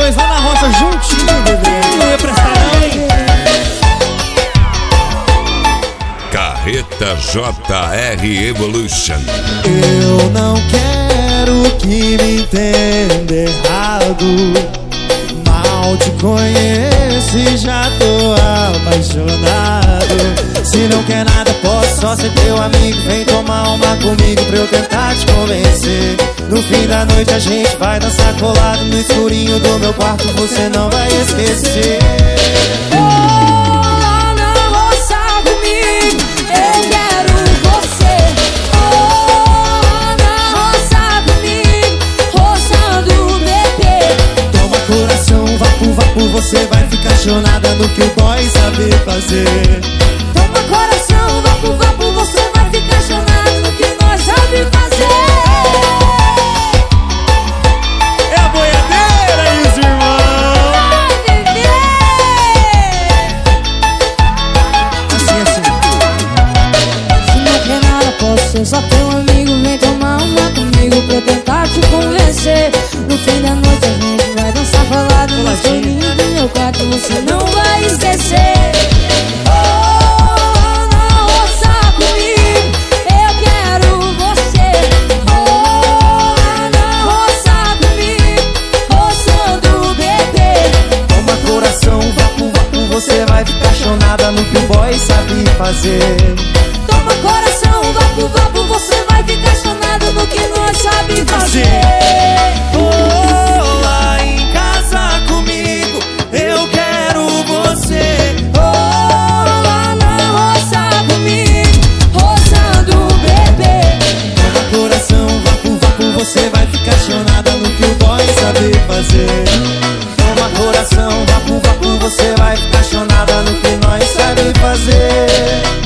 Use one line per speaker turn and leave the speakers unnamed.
dois lá na roça juntinho, bebê. Não ia prestar não, hein?
Carreta JR Evolution.
Eu não quero que me entenda errado. Mal te conheço e já tô apaixonado. Se não quer nada, posso só ser teu amigo. Vem tomar uma comigo pra eu tentar te convencer. No fim da noite a gente vai dançar colado no escurinho do meu quarto, você não vai esquecer. Você vai ficar apaixonada no que o boy sabe fazer.
Toma coração, vapo, vapo, você vai ficar apaixonada no que nós sabe fazer.
É a boiadeira e os irmãos.
Vai viver.
Assim, assim.
Se não quer nada, posso ser só teu amigo. Vem tomar uma comigo pra eu tentar te convencer. No fim da noite a gente vai dançar falado no escurinho do meu quarto, você não vai esquecer. Oh, não roça comigo, eu quero você. Oh, não roça comigo, roçando o bebê.
Toma coração, vapo, vapo, você vai ficar apaixonada no que o boy sabe fazer.
Toma coração, vapo, vapo, você vai ficar apaixonado no que nós sabe fazer.
Lá em casa comigo, eu quero você.
Lá na roça comigo, roçando o bebê.
Toma coração, vapo, vapo, você vai ficar apaixonada no que o boy sabe fazer. Toma coração, vapo, vapo, você vai ficar apaixonada no que nós sabe fazer.